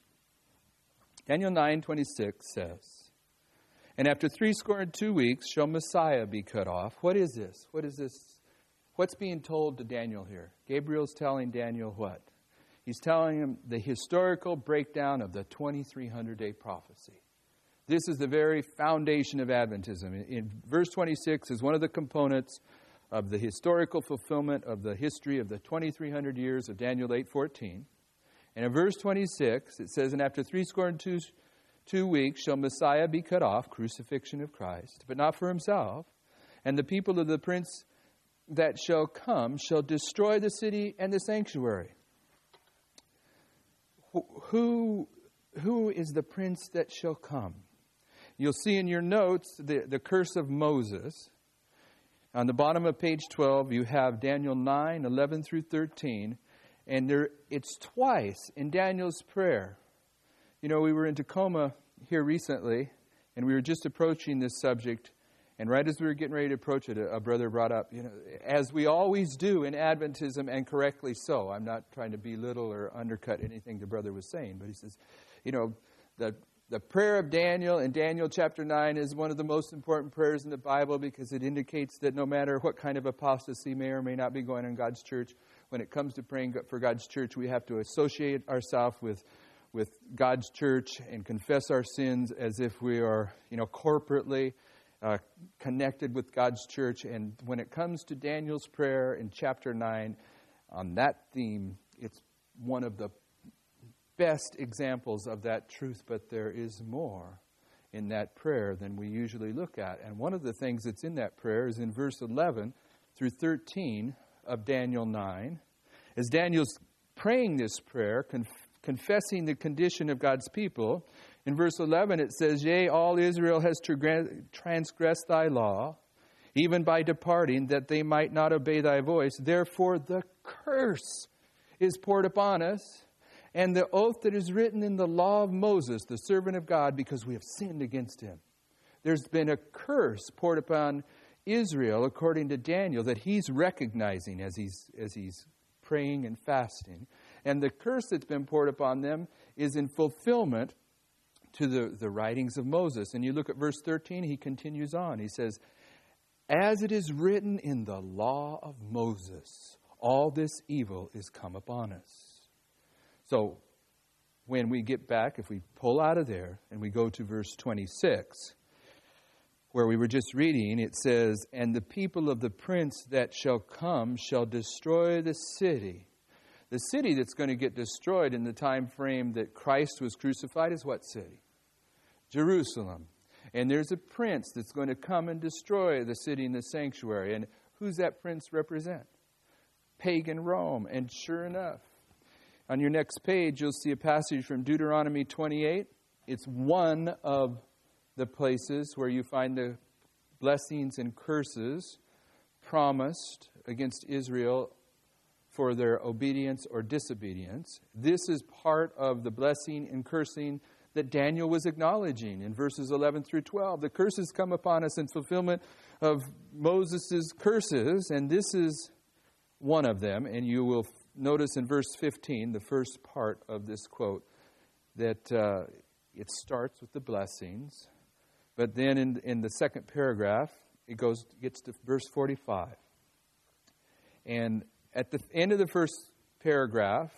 Daniel nine twenty-six says, and after three score and two weeks shall Messiah be cut off. What is this? What is this? What's being told to Daniel here? Gabriel's telling Daniel what? He's telling him the historical breakdown of the twenty-three hundred day prophecy. This is the very foundation of Adventism. In, in verse twenty-six is one of the components of the historical fulfillment of the history of the twenty-three hundred years of Daniel eight fourteen. And in verse twenty-six, it says, and after three score and two, two weeks shall Messiah be cut off, crucifixion of Christ, but not for himself. And the people of the prince that shall come shall destroy the city and the sanctuary. Who, who is the prince that shall come? You'll see in your notes the, the curse of Moses. On the bottom of page twelve, you have Daniel nine, eleven through thirteen. And there, it's twice in Daniel's prayer. You know, we were in Tacoma here recently, and we were just approaching this subject. And right as we were getting ready to approach it, a, a brother brought up, you know, as we always do in Adventism, and correctly so. I'm not trying to belittle or undercut anything the brother was saying, but he says, you know, the The prayer of Daniel in Daniel chapter nine is one of the most important prayers in the Bible, because it indicates that no matter what kind of apostasy may or may not be going on in God's church, when it comes to praying for God's church, we have to associate ourselves with, with God's church and confess our sins as if we are, you know, corporately uh, connected with God's church. And when it comes to Daniel's prayer in chapter nine, on that theme, it's one of the best examples of that truth, but there is more in that prayer than we usually look at. And one of the things that's in that prayer is in verse eleven through thirteen of Daniel nine. As Daniel's praying this prayer, conf- confessing the condition of God's people, in verse eleven it says, "Yea, all Israel has transgressed thy law, even by departing, that they might not obey thy voice. Therefore the curse is poured upon us, and the oath that is written in the law of Moses, the servant of God, because we have sinned against him." There's been a curse poured upon Israel, according to Daniel, that he's recognizing as he's as he's praying and fasting. And the curse that's been poured upon them is in fulfillment to the, the writings of Moses. And you look at verse thirteen, he continues on. He says, "As it is written in the law of Moses, all this evil is come upon us." So when we get back, if we pull out of there and we go to verse twenty-six, where we were just reading, it says, "And the people of the prince that shall come shall destroy the city." The city that's going to get destroyed in the time frame that Christ was crucified is what city? Jerusalem. And there's a prince that's going to come and destroy the city and the sanctuary. And who's that prince represent? Pagan Rome. And sure enough, on your next page, you'll see a passage from Deuteronomy twenty-eight. It's one of the places where you find the blessings and curses promised against Israel for their obedience or disobedience. This is part of the blessing and cursing that Daniel was acknowledging in verses eleven through twelve. The curses come upon us in fulfillment of Moses' curses, and this is one of them. And you will notice in verse fifteen, the first part of this quote, that uh, it starts with the blessings. But then in, in the second paragraph, it goes gets to verse forty-five. And at the end of the first paragraph,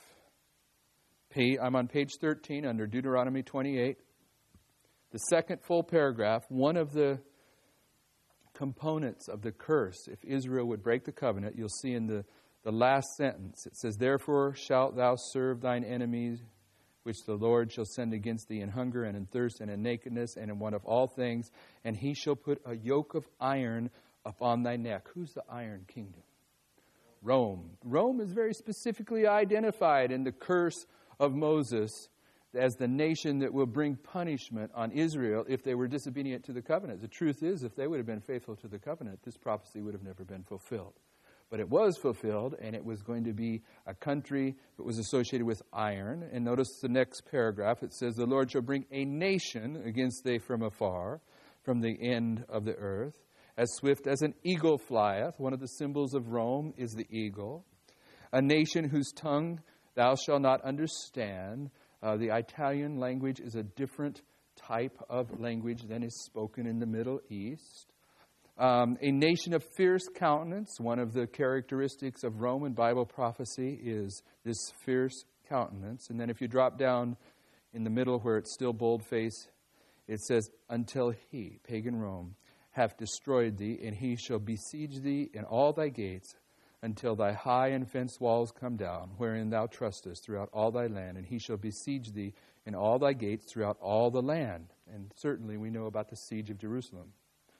I'm on page thirteen under Deuteronomy twenty-eight. The second full paragraph, one of the components of the curse, if Israel would break the covenant, you'll see in the, the last sentence, it says, "Therefore shalt thou serve thine enemies, which the Lord shall send against thee in hunger and in thirst and in nakedness and in want of all things, and he shall put a yoke of iron upon thy neck." Who's the iron kingdom? Rome. Rome is very specifically identified in the curse of Moses as the nation that will bring punishment on Israel if they were disobedient to the covenant. The truth is, if they would have been faithful to the covenant, this prophecy would have never been fulfilled. But it was fulfilled, and it was going to be a country that was associated with iron. And notice the next paragraph. It says, "The Lord shall bring a nation against thee from afar, from the end of the earth, as swift as an eagle flieth." One of the symbols of Rome is the eagle. "A nation whose tongue thou shalt not understand." Uh, the Italian language is a different type of language than is spoken in the Middle East. Um, a nation of fierce countenance. One of the characteristics of Roman Bible prophecy is this fierce countenance. And then if you drop down in the middle where it's still boldface, it says, "Until he," pagan Rome, "hath destroyed thee, and he shall besiege thee in all thy gates, until thy high and fenced walls come down, wherein thou trustest throughout all thy land, and he shall besiege thee in all thy gates throughout all the land." And certainly we know about the siege of Jerusalem.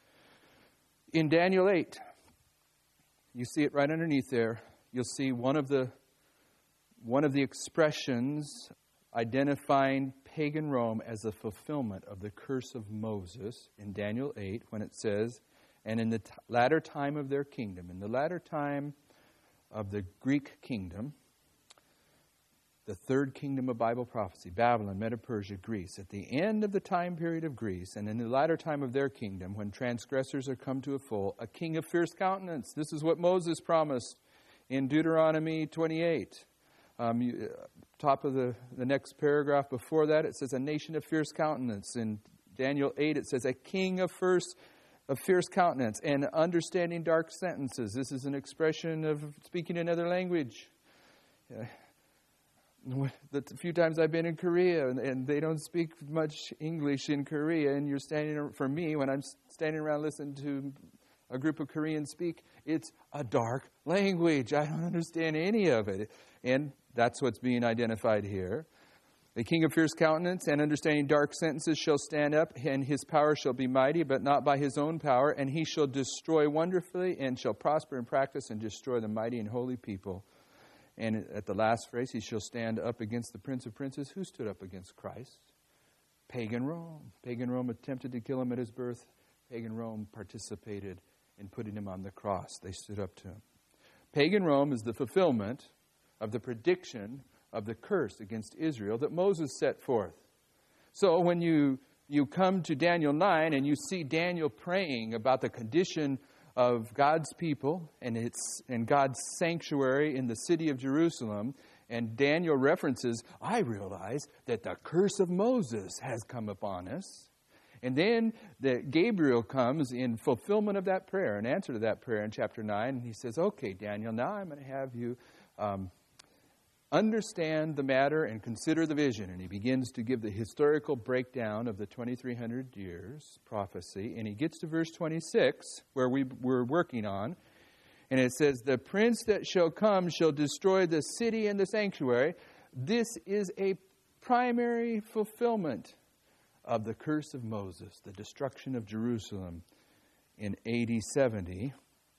In Daniel eight, you see it right underneath there. You'll see one of the one of the expressions identifying pagan Rome as a fulfillment of the curse of Moses in Daniel eight, when it says, "And in the t- latter time of their kingdom," in the latter time of the Greek kingdom, the third kingdom of Bible prophecy, Babylon, Medo-Persia, Greece, at the end of the time period of Greece, and in the latter time of their kingdom, when transgressors are come to a full, a king of fierce countenance. This is what Moses promised in Deuteronomy twenty-eight. Um, you, uh, top of the, the next paragraph before that, it says, "A nation of fierce countenance." In Daniel eight, it says, "A king of fierce, of fierce countenance and understanding dark sentences." This is an expression of speaking another language. Uh, the few times I've been in Korea, and, and they don't speak much English in Korea, and you're standing, for me, when I'm standing around listening to a group of Koreans speak, it's a dark language. I don't understand any of it. And that's what's being identified here. The king of fierce countenance and understanding dark sentences shall stand up, and his power shall be mighty, but not by his own power. And he shall destroy wonderfully, and shall prosper in practice, and destroy the mighty and holy people. And at the last phrase, he shall stand up against the prince of princes. Who stood up against Christ? Pagan Rome. Pagan Rome attempted to kill him at his birth. Pagan Rome participated in putting him on the cross. They stood up to him. Pagan Rome is the fulfillment of the prediction of the curse against Israel that Moses set forth. So when you, you come to Daniel nine and you see Daniel praying about the condition of God's people and its and God's sanctuary in the city of Jerusalem, and Daniel references, I realize that the curse of Moses has come upon us. And then the Gabriel comes in fulfillment of that prayer, in answer to that prayer in chapter nine, and he says, okay, Daniel, now I'm going to have you um, understand the matter and consider the vision. And he begins to give the historical breakdown of the twenty-three hundred years prophecy. And he gets to verse twenty-six, where we were working on. And it says, the prince that shall come shall destroy the city and the sanctuary. This is a primary fulfillment of the curse of Moses, the destruction of Jerusalem in A D seventy.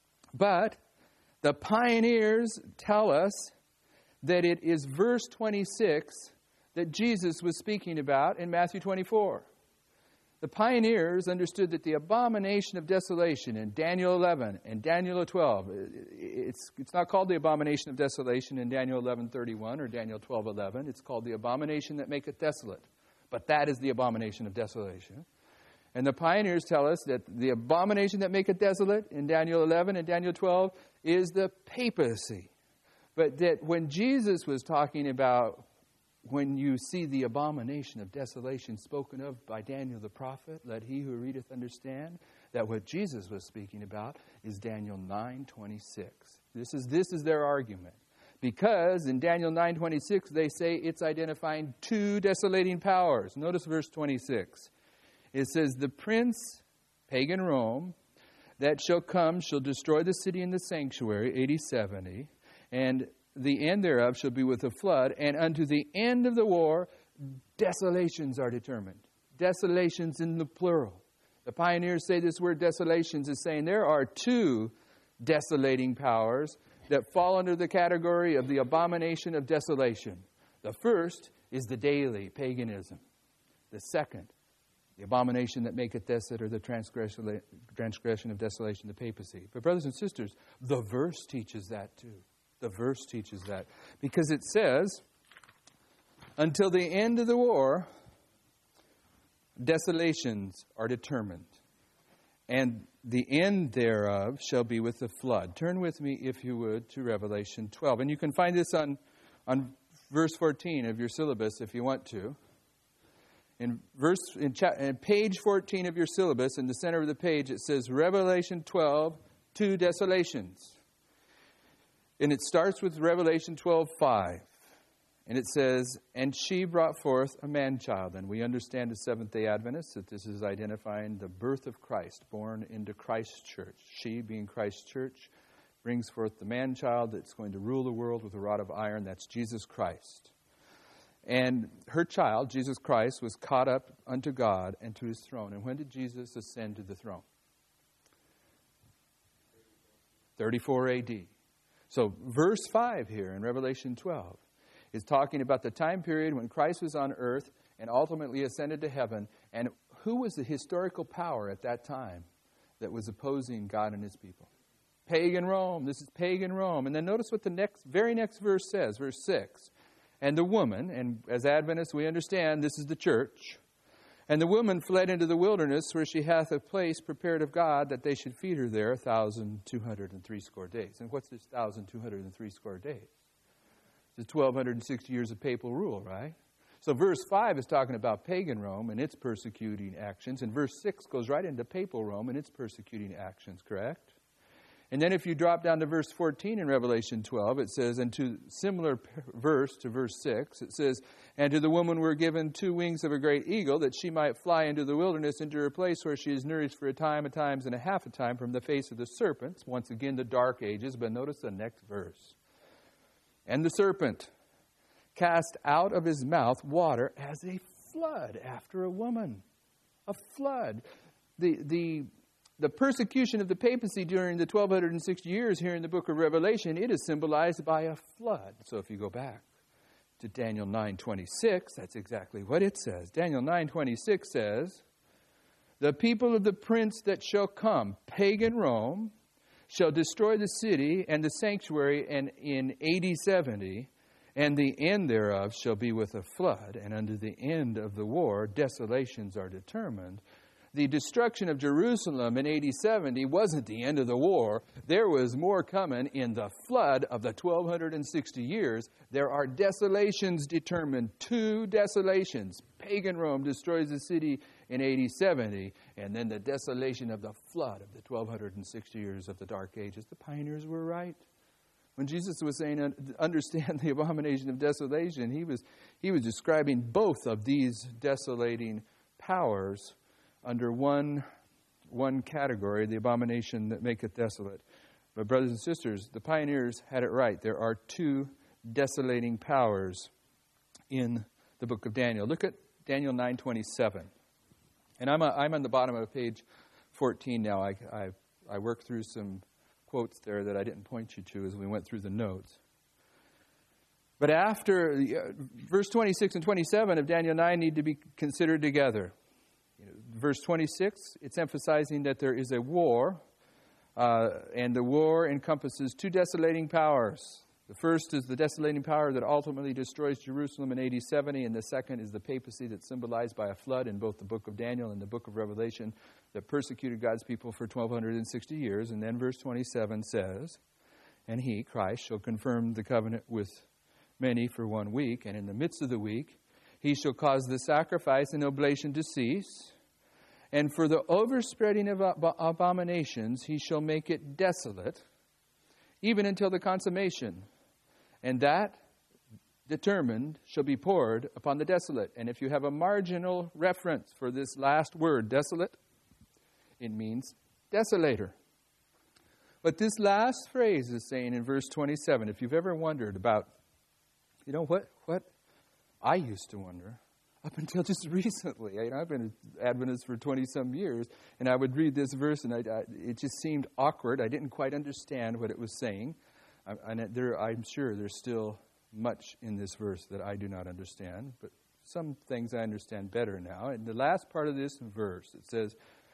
But the pioneers tell us that it is verse twenty-six that Jesus was speaking about in Matthew twenty-four. The pioneers understood that the abomination of desolation in Daniel eleven and Daniel twelve, it's, it's not called the abomination of desolation in Daniel eleven thirty-one or Daniel twelve eleven. It's called the abomination that maketh desolate. But that is the abomination of desolation. And the pioneers tell us that the abomination that maketh desolate in Daniel eleven and Daniel twelve is the papacy. But that when Jesus was talking about when you see the abomination of desolation spoken of by Daniel the prophet, let he who readeth understand, that what Jesus was speaking about is Daniel nine twenty-six. This is, this is their argument. Because in Daniel nine twenty-six, they say it's identifying two desolating powers. Notice verse twenty-six. It says, the prince, pagan Rome, that shall come shall destroy the city and the sanctuary, A D seventy, and the end thereof shall be with a flood, and unto the end of the war, desolations are determined. Desolations in the plural. The pioneers say this word desolations is saying there are two desolating powers that fall under the category of the abomination of desolation. The first is the daily paganism. The second, the abomination that maketh desolate, or the transgression, transgression of desolation, the papacy. But brothers and sisters, the verse teaches that too. The verse teaches that. Because it says, until the end of the war, desolations are determined. And the end thereof shall be with the flood. Turn with me, if you would, to Revelation twelve. And you can find this on, on verse fourteen of your syllabus if you want to. In verse in, cha- in page fourteen of your syllabus, in the center of the page, it says Revelation twelve, two desolations. And it starts with Revelation twelve five. And it says, and she brought forth a man-child. And we understand as Seventh-day Adventists that this is identifying the birth of Christ, born into Christ's church. She, being Christ's church, brings forth the man-child that's going to rule the world with a rod of iron. That's Jesus Christ. And her child, Jesus Christ, was caught up unto God and to his throne. And when did Jesus ascend to the throne? thirty-four A D. So verse five here in Revelation twelve is talking about the time period when Christ was on earth and ultimately ascended to heaven. And who was the historical power at that time that was opposing God and his people? Pagan Rome. This is pagan Rome. And then notice what the next, very next verse says, verse six. And the woman, and as Adventists we understand this is the church, and the woman fled into the wilderness where she hath a place prepared of God that they should feed her there a thousand two hundred and three score days. And what's this thousand two hundred and three score days? The twelve sixty years of papal rule, right? So verse five is talking about pagan Rome and its persecuting actions. And verse six goes right into papal Rome and its persecuting actions, correct? And then if you drop down to verse fourteen in Revelation twelve, it says, and to similar verse to verse six, it says, and to the woman were given two wings of a great eagle, that she might fly into the wilderness, into her place where she is nourished for a time, a times, and a half a time from the face of the serpents. Once again, the dark ages, but notice the next verse. And the serpent cast out of his mouth water as a flood after a woman. A flood. The, the, the persecution of the papacy during the twelve sixty years here in the book of Revelation, it is symbolized by a flood. So if you go back to Daniel nine twenty-six, that's exactly what it says. Daniel nine twenty-six says, the people of the prince that shall come, pagan Rome, shall destroy the city and the sanctuary and in A D seventy, and the end thereof shall be with a flood, and unto the end of the war desolations are determined. The destruction of Jerusalem in A D seventy wasn't the end of the war. There was more coming in the flood of the twelve sixty years. There are desolations determined, two desolations. Pagan Rome destroys the city in A D seventy, and then the desolation of the flood of the twelve sixty years of the Dark Ages. The pioneers were right. When Jesus was saying, understand the abomination of desolation, he was, he was describing both of these desolating powers under one, one category, the abomination that maketh desolate. But brothers and sisters, the pioneers had it right. There are two desolating powers in the book of Daniel. Look at Daniel nine twenty-seven. And I'm, a, I'm on the bottom of page fourteen now. I, I, I worked through some quotes there that I didn't point you to as we went through the notes. But after, uh, verse twenty-six and twenty-seven of Daniel nine need to be considered together. You know, verse twenty-six, it's emphasizing that there is a war, uh, and the war encompasses two desolating powers. The first is the desolating power that ultimately destroys Jerusalem in A D seventy, and the second is the papacy that's symbolized by a flood in both the book of Daniel and the book of Revelation that persecuted God's people for twelve sixty years. And then verse twenty-seven says, and he, Christ, shall confirm the covenant with many for one week, and in the midst of the week he shall cause the sacrifice and oblation to cease, and for the overspreading of ab- abominations he shall make it desolate, even until the consummation. And that determined shall be poured upon the desolate. And if you have a marginal reference for this last word, desolate, it means desolator. But this last phrase is saying in verse twenty-seven, if you've ever wondered about, you know, what, what I used to wonder up until just recently. I, I've been an Adventist for twenty-some years, and I would read this verse, and I, I, it just seemed awkward. I didn't quite understand what it was saying. I, and there, I'm sure there's still much in this verse that I do not understand, but some things I understand better now. In the last part of this verse, it says,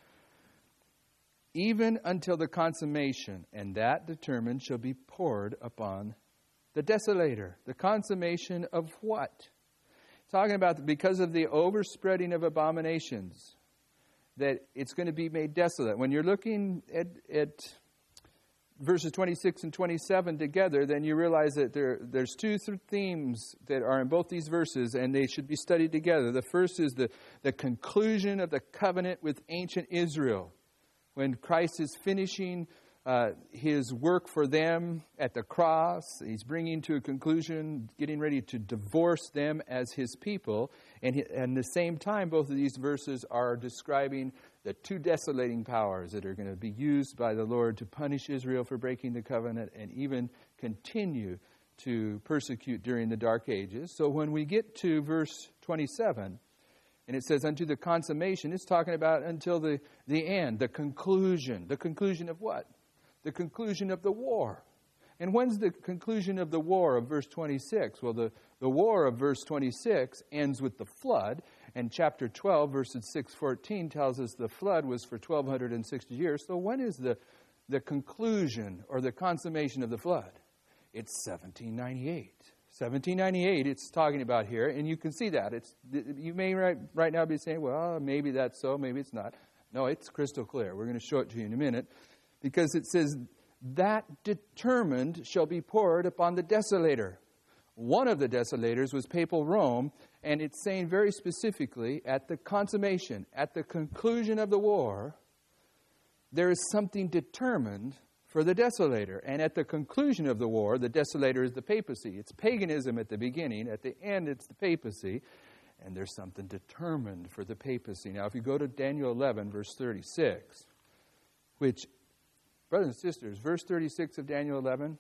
even until the consummation, and that determined shall be poured upon the desolator. The consummation of what? Talking about because of the overspreading of abominations, that it's going to be made desolate. When you're looking at, at verses twenty-six and twenty-seven together, then you realize that there, there's two th- themes that are in both these verses, and they should be studied together. The first is the, the conclusion of the covenant with ancient Israel. When Christ is finishing uh, his work for them at the cross, he's bringing to a conclusion, getting ready to divorce them as his people. And at the same time, both of these verses are describing the two desolating powers that are going to be used by the Lord to punish Israel for breaking the covenant and even continue to persecute during the Dark Ages. So when we get to verse twenty-seven, and it says, unto the consummation, it's talking about until the, the end, the conclusion. The conclusion of what? The conclusion of the war. And when's the conclusion of the war of verse twenty-six? Well, the, the war of verse twenty-six ends with the flood. And chapter twelve, verses six fourteen tells us the flood was for twelve sixty years. So when is the, the conclusion or the consummation of the flood? It's seventeen ninety-eight. seventeen ninety-eight it's talking about here, and you can see that. It's you may right, right now be saying, well, maybe that's so, maybe it's not. No, it's crystal clear. We're going to show it to you in a minute, because it says, that determined shall be poured upon the desolator. One of the desolators was papal Rome, and it's saying very specifically, at the consummation, at the conclusion of the war, there is something determined for the desolator. And at the conclusion of the war, the desolator is the papacy. It's paganism at the beginning. At the end, it's the papacy. And there's something determined for the papacy. Now, if you go to Daniel eleven, verse thirty-six, which, brothers and sisters, verse thirty-six of Daniel eleven,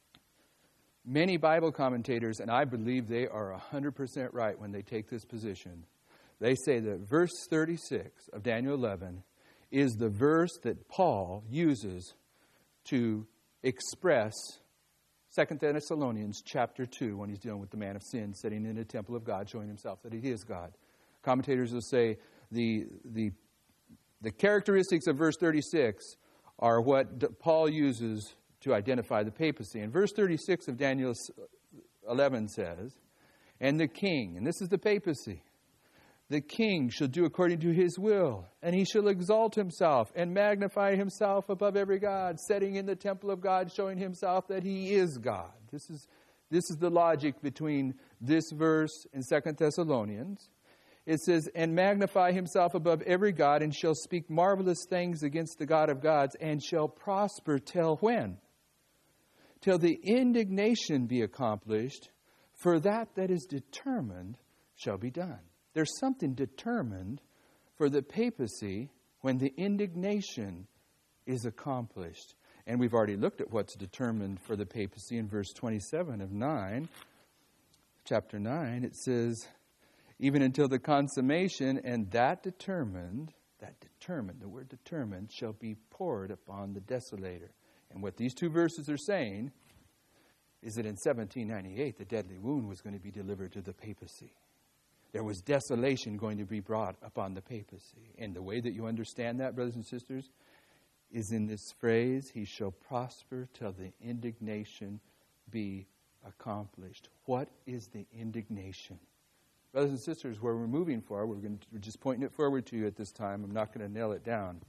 many Bible commentators, and I believe they are one hundred percent right when they take this position, they say that verse thirty-six of Daniel eleven is the verse that Paul uses to express Second Thessalonians chapter two when he's dealing with the man of sin sitting in the temple of God, showing himself that he is God. Commentators will say the the the characteristics of verse thirty-six are what Paul uses to identify the papacy. And verse thirty-six of Daniel eleven says, "And the king," and this is the papacy, "the king shall do according to his will, and he shall exalt himself and magnify himself above every god, setting in the temple of God, showing himself that he is God." This is this is the logic between this verse and Second Thessalonians. It says, "And magnify himself above every god, and shall speak marvelous things against the God of gods, and shall prosper till when? Till the indignation be accomplished, for that that is determined shall be done." There's something determined for the papacy when the indignation is accomplished. And we've already looked at what's determined for the papacy in verse twenty-seven of nine. Chapter nine, it says, "Even until the consummation, and that determined," that determined, the word determined, "shall be poured upon the desolator." And what these two verses are saying is that in seventeen ninety-eight, the deadly wound was going to be delivered to the papacy. There was desolation going to be brought upon the papacy. And the way that you understand that, brothers and sisters, is in this phrase, "He shall prosper till the indignation be accomplished." What is the indignation? Brothers and sisters, where we're moving for, we're, going to, we're just pointing it forward to you at this time. I'm not going to nail it down.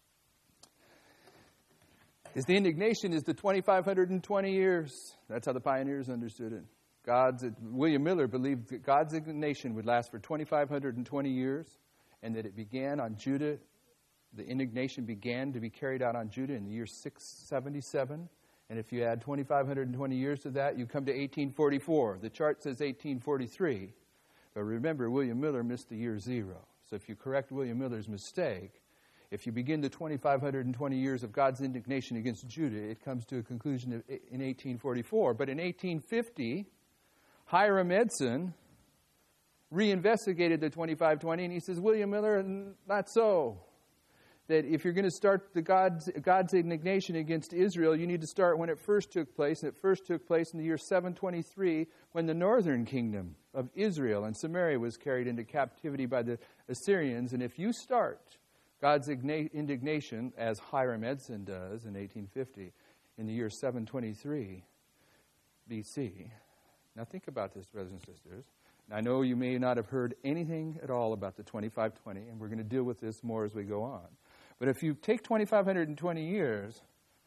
Is the indignation is the twenty-five hundred twenty years. That's how the pioneers understood it. God's, William Miller believed that God's indignation would last for twenty-five hundred twenty years, and that it began on Judah. The indignation began to be carried out on Judah in the year six seventy-seven. And if you add twenty-five hundred twenty years to that, you come to eighteen forty-four. The chart says eighteen forty-three. But remember, William Miller missed the year zero. So if you correct William Miller's mistake, if you begin the twenty-five hundred twenty years of God's indignation against Judah, it comes to a conclusion in eighteen forty-four. But in eighteen fifty, Hiram Edson reinvestigated the twenty-five twenty, and he says, "William Miller, not so. That if you're going to start the God's, God's indignation against Israel, you need to start when it first took place. And it first took place in the year seven twenty-three, when the northern kingdom of Israel and Samaria was carried into captivity by the Assyrians. And if you start God's indignation, as Hiram Edson does in eighteen fifty, in the year seven twenty-three B C, now think about this, brothers and sisters. I know you may not have heard anything at all about the twenty-five twenty, and we're going to deal with this more as we go on. But if you take twenty-five hundred twenty years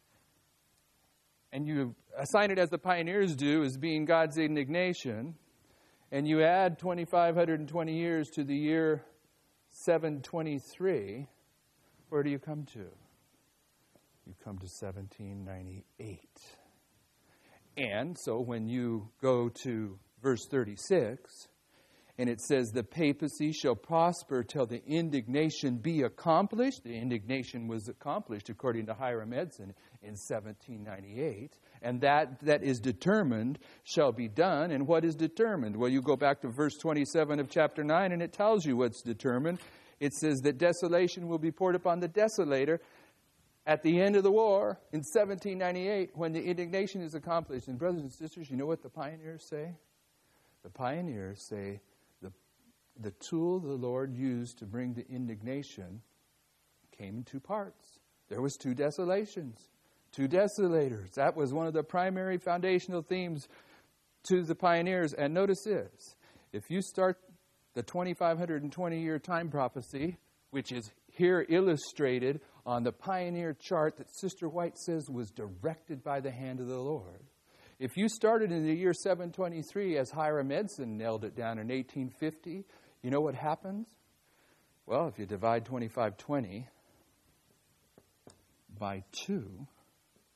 and you assign it, as the pioneers do, as being God's indignation, and you add twenty-five hundred twenty years to the year seven twenty-three, where do you come to? You come to seventeen ninety-eight. And so when you go to verse thirty-six, and it says, "The papacy shall prosper till the indignation be accomplished." The indignation was accomplished, according to Hiram Edson, in seventeen ninety-eight. And that that is determined shall be done. And what is determined? Well, you go back to verse twenty-seven of chapter nine, and it tells you what's determined. It says that desolation will be poured upon the desolator at the end of the war in seventeen ninety-eight, when the indignation is accomplished. And brothers and sisters, you know what the pioneers say? The pioneers say the, the tool the Lord used to bring the indignation came in two parts. There was two desolations, two desolators. That was one of the primary foundational themes to the pioneers. And notice this. If you start the twenty-five hundred twenty year time prophecy, which is here illustrated on the pioneer chart that Sister White says was directed by the hand of the Lord. If you started in the year seven twenty-three, as Hiram Edson nailed it down in eighteen fifty, you know what happens? Well, if you divide twenty-five twenty by two,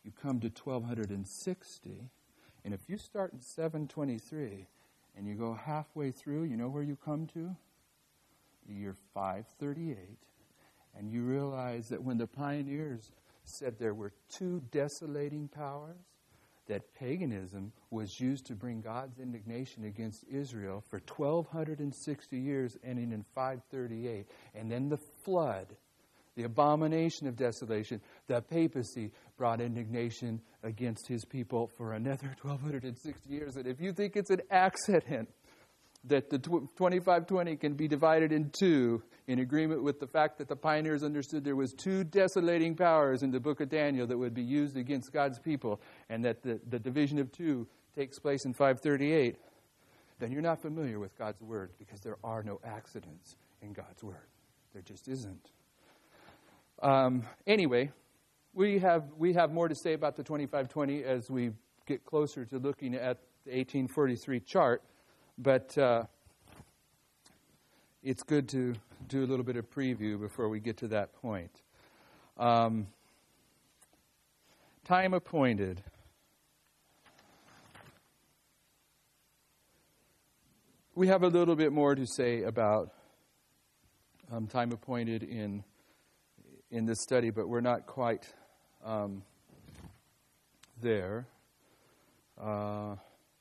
you come to twelve sixty, and if you start in seven twenty-three and you go halfway through, you know where you come to? The year five thirty-eight. And you realize that when the pioneers said there were two desolating powers, that paganism was used to bring God's indignation against Israel for twelve sixty years, ending in five thirty-eight. And then the flood, the abomination of desolation, the papacy brought indignation against his people for another twelve sixty years. And if you think it's an accident that the twenty-five twenty can be divided in two in agreement with the fact that the pioneers understood there was two desolating powers in the book of Daniel that would be used against God's people, and that the, the division of two takes place in five thirty-eight, then you're not familiar with God's Word, because there are no accidents in God's Word. There just isn't. Um, anyway, we have we have more to say about the twenty-five twenty as we get closer to looking at the eighteen forty-three chart. But uh, it's good to do a little bit of preview before we get to that point. Um, time appointed. We have a little bit more to say about um, time appointed in in this study, but we're not quite um, there. Uh,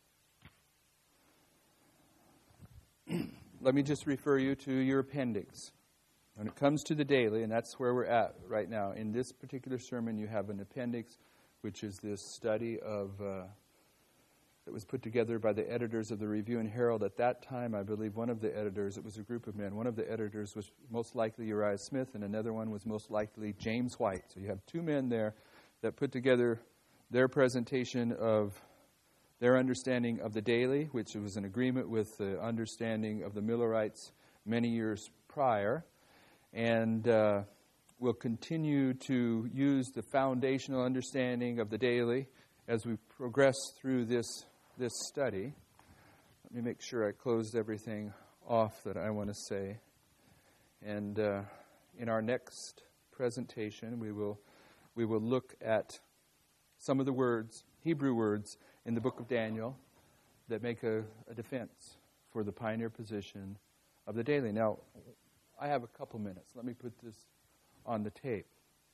Let me just refer you to your appendix. When it comes to the daily, and that's where we're at right now, in this particular sermon, you have an appendix, which is this study of uh, that was put together by the editors of the Review and Herald. At that time, I believe one of the editors, it was a group of men, one of the editors was most likely Uriah Smith, and another one was most likely James White. So you have two men there that put together their presentation of their understanding of the daily, which was in agreement with the understanding of the Millerites many years prior. And uh, we'll continue to use the foundational understanding of the daily as we progress through this, this study. Let me make sure I closed everything off that I want to say. And uh, in our next presentation, we will we will look at some of the words, Hebrew words, in the book of Daniel that make a, a defense for the pioneer position of the daily. Now, I have a couple minutes. Let me put this on the tape.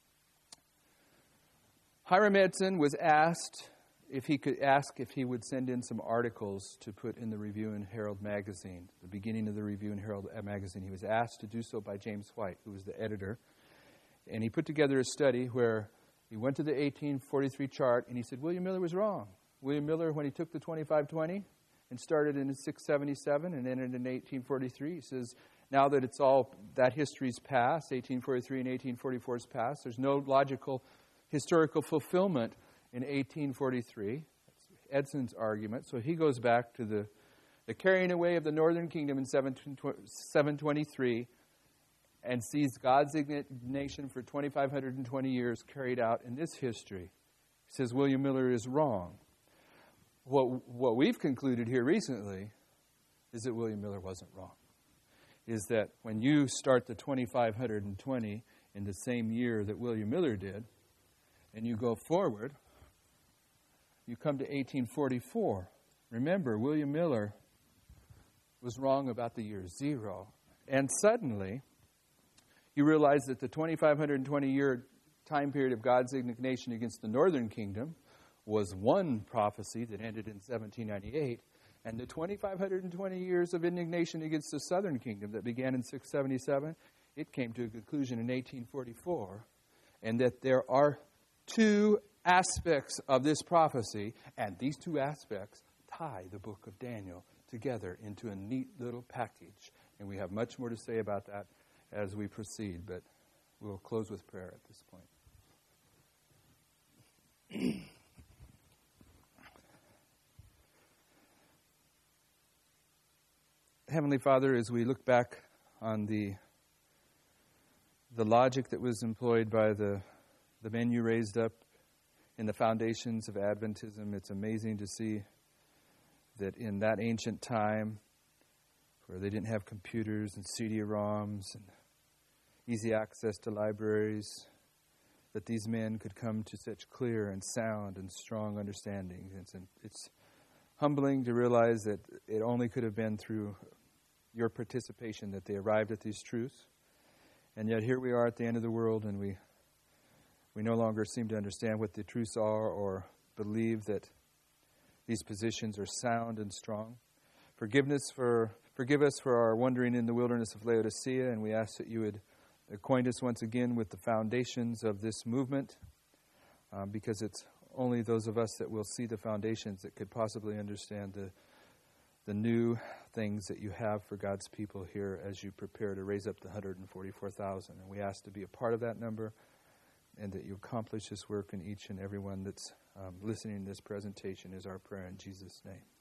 Hiram Edson was asked if he could ask if he would send in some articles to put in the Review and Herald magazine, the beginning of the Review and Herald magazine. He was asked to do so by James White, who was the editor. And he put together a study where he went to the eighteen forty-three chart and he said, William Miller was wrong. William Miller, when he took the twenty-five twenty and started in six seventy-seven and ended in eighteen forty-three, he says, now that it's all, that history's past, eighteen forty-three and eighteen forty-four's past, there's no logical historical fulfillment in eighteen forty-three. That's Edson's argument. So he goes back to the, the carrying away of the northern kingdom in seven twenty-three and sees God's indignation for twenty-five twenty years carried out in this history. He says William Miller is wrong. What, what we've concluded here recently is that William Miller wasn't wrong. Is that when you start the twenty-five twenty in the same year that William Miller did, and you go forward, you come to eighteen forty-four. Remember, William Miller was wrong about the year zero. And suddenly, you realize that the twenty-five twenty year time period of God's indignation against the northern kingdom was one prophecy that ended in seventeen ninety-eight, and the twenty-five twenty years of indignation against the southern kingdom that began in six seventy-seven, it came to a conclusion in eighteen forty-four, and that there are two aspects of this prophecy, and these two aspects tie the book of Daniel together into a neat little package. And we have much more to say about that as we proceed, but we'll close with prayer at this point. Heavenly Father, as we look back on the the logic that was employed by the, the men you raised up in the foundations of Adventism, it's amazing to see that in that ancient time, where they didn't have computers and C D ROMs and easy access to libraries, that these men could come to such clear and sound and strong understanding. It's, it's humbling to realize that it only could have been through your participation that they arrived at these truths. And yet here we are at the end of the world, and we we no longer seem to understand what the truths are or believe that these positions are sound and strong. Forgiveness for forgive us for our wandering in the wilderness of Laodicea, and we ask that you would acquaint us once again with the foundations of this movement, um, because it's only those of us that will see the foundations that could possibly understand the the new things that you have for God's people here as you prepare to raise up the one hundred forty-four thousand. And we ask to be a part of that number, and that you accomplish this work in each and every one that's um, listening to this presentation is our prayer in Jesus' name.